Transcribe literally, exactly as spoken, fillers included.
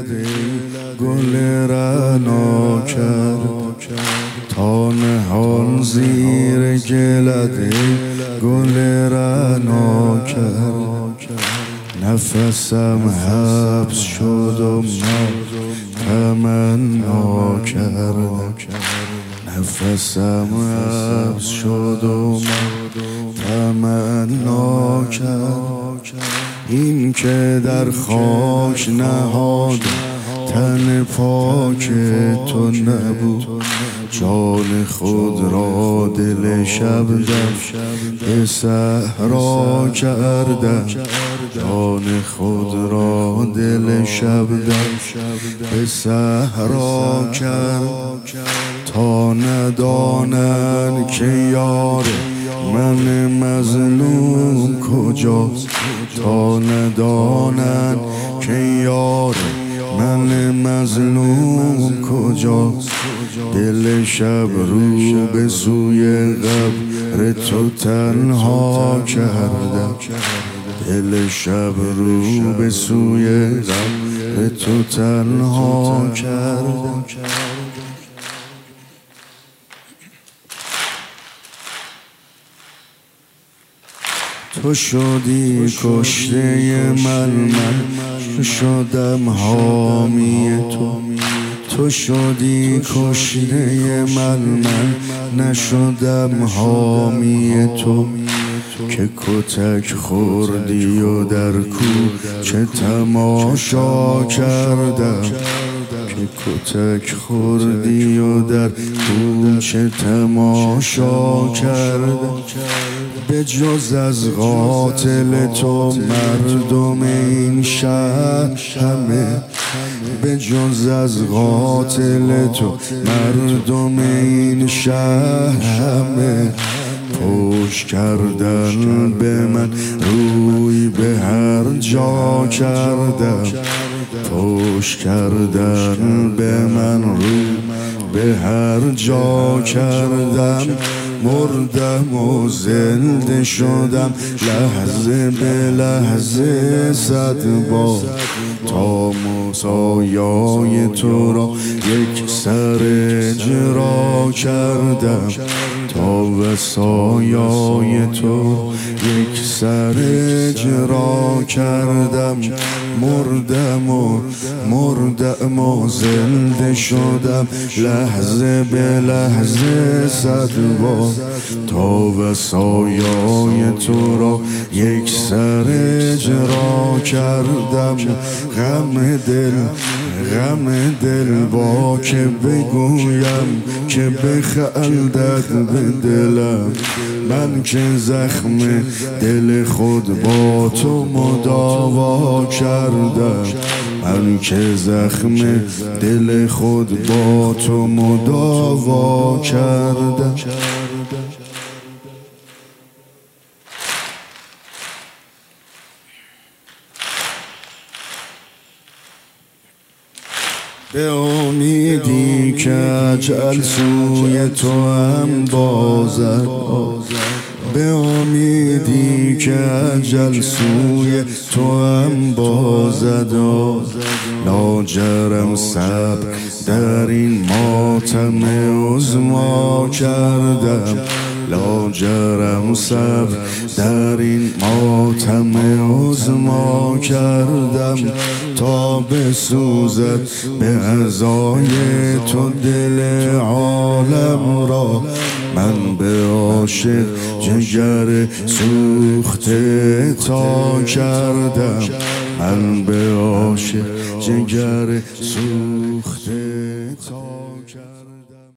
ای گل رعنا کرد تا نهان زیر گلت ای گل رعنا کرد نفسم حبس شد و من تمنا کردم نفسم حبس شد و من تمنا کرد این که در خاک نهاد تن پاک تو نبود جان خود را دل شبنم به صحرا کردم جان خود را دل شبنم به صحرا کرد تا ندانند که یار من مظلوم کجاست تا ندانند که یار من مظلوم کجاست دل شب رو به سوی قبر تو تنها کردم دل شب رو به سوی قبر تو تنها کردم تو شدی کشته من من شدم حامی تو تو شدی کشته من من نشدم حامی تو که کتک خوردی و در کوچه تماشا کردم که کتک خوردی و در کوچه تماشا کردم به جز از قاتل تو مردم این شهر همه به جز از قاتل تو مردم این شهر همه پشت کردن به من روی به هر جا کردم پشت کردن به من روی به هر جا کردم مردم و زنده شدم لحظه به لحظه صد بار تا مسایای تو را یک سر اجرا کردم تا وصایای تو یک سر اجرا کردم مردم و مردم و زنده شدم لحظه به لحظه صد بار تا وصایای تو را یک سر اجرا کردم غم دل غم دل با که بگویم که بخندد به دلم من که زخم دل خود با تو مداوا کردم من که زخم دل خود با تو مداوا کردم به امیدی که اجل سوی تو هم بازد به امیدی که اجل سوی تو هم بازد لاجرم صبر در این ماتم عظما کردم لاجرم صبر در این ماتم عظما کردم تا بسوزد به عزای تو دل عالم را من به عاشق جگر سوخته تا کردم من به عاشق جگر سوخته تا